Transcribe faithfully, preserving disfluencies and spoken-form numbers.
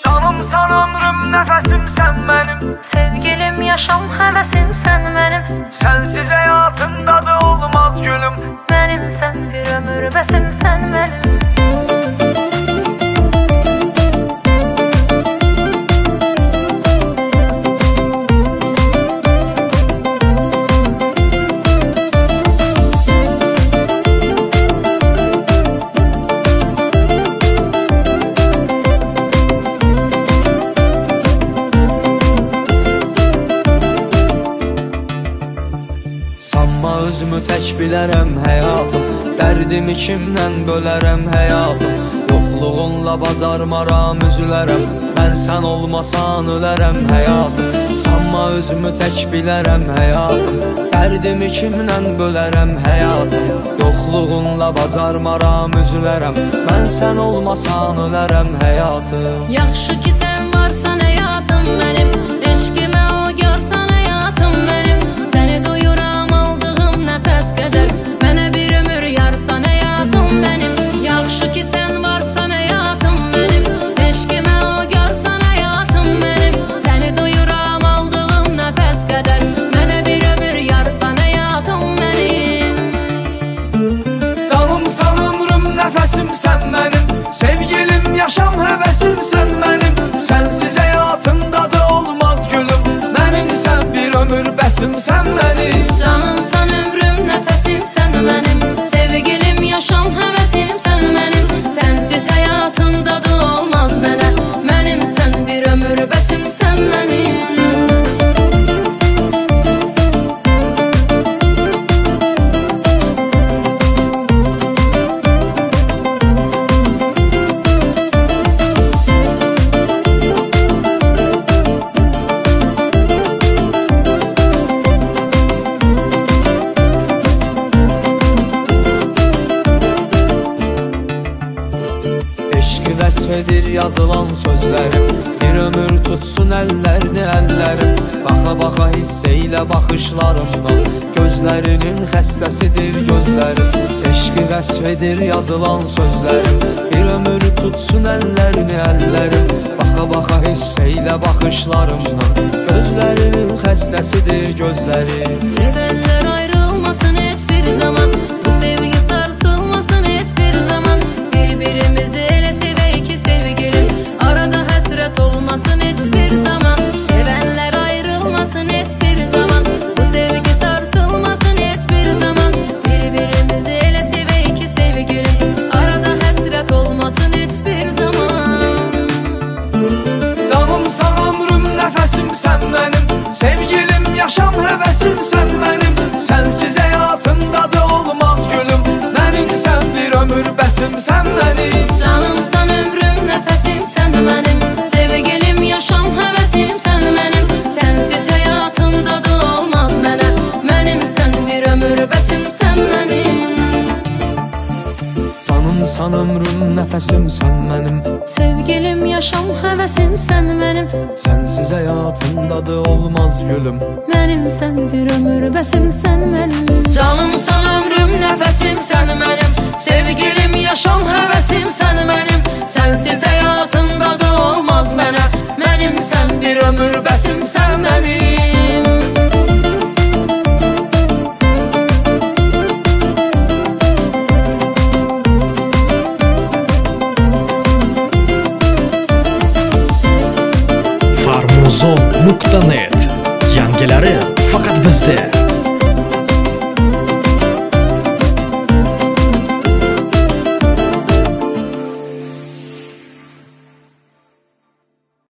Canımsan ömrüm, nəfəsim sən mənim. Sevgilim, yaşam həvəsim sən mənim. Sənsiz həyatın dadı olmaz gülüm. Mənimsən bir ömür bəsim sən mənim. Sanma özümü tək bilərəm həyatım, dərdimi kimdən bölərəm həyatım. Yoxluğunla bacarmaram, üzülərəm, mən sən olmasan ölərəm həyatım. Sanma özümü tək bilərəm həyatım, dərdimi kimdən bölərəm həyatım. Yoxluğunla bacarmaram, üzülərəm, mən sən olmasan ölərəm həyatım. Yaxşı ki sən varsan həyatım mənim, eşqimə o görsən həyatım mənim. Səni duyuram aldığım nəfəs qədər, mənə bir ömür yarsan həyatım mənim. Yaxşı ki sən varsan həyatım mənim, eşqimə o görsən həyatım mənim. Səni duyuram aldığım nəfəs qədər, mənə bir ömür yarsan həyatım mənim. Canımsan ömrüm, nəfəsim sən mənim. Sevgilim, yaşam həvəsim sən mənim. Sənsiz həyatın dadı olmaz gülüm. Mənimsən bir ömür bəsim sən mənim. Canımsan ömrüm, nəfəsim sən mənim. Sevgilim, yaşam həvəsim sən mənim. Sənsiz həyatın dadı olmaz mənə. Mənimsən bir ömür bəsim sən mənim. Vəsf edir yazılan sözlərim, bir ömür tutsun əllərini əllərim. Baxa-baxa hiss eylə baxışlarımdan, gözlərinin xəstəsidir gözlərim. Eşqi vəsf edir yazılan sözlərim, bir ömür tutsun əllərini əllərim. Baxa-baxa hiss eylə baxışlarımdan, gözlərinin xəstəsidir gözlərim. Sevənlər ayrılmasın heç bir zaman, bu sevgi sarsılmasın heç bir zaman. Bir-birimizi elə sevək ki sevgilim, arada həsrət olmasın heç bir zaman. Sevənlər ayrılmasın heç bir zaman, bu sevgi sarsılmasın heç bir zaman. Bir-birimizi elə sevək ki sevgilim, arada həsrət olmasın heç bir zaman. Canımsan ömrüm, nəfəsim sən mənim. Sevgilim, yaşam həvəsim sən mənim. Sənsiz həyatın dadı olmaz gülüm. Mənimsən bir ömür bəsim sən mənim. Canımsan ömrüm, nəfəsim sən mənim. Sevgilim, yaşam həvəsim sən mənim. Sənsiz həyatın dadı olmaz mənə. Mənimsən bir ömür bəsim sən mənim. Canımsan ömrüm, nəfəsim sən mənim. Sevgilim, yaşam həvəsim sən mənim. Sənsiz həyatın dadı olmaz gülüm. Mənimsən bir ömür bəsim sən mənim. Canımsan ömrüm, nəfəsim sən mənim. Sevgilim, yaşam həvəsim sən mənim. Sənsiz həyatın dadı olmaz mənə. Mənimsən bir ömür bəsim sən mənim. farmuzon nokta net. Yangilari faqat bizda.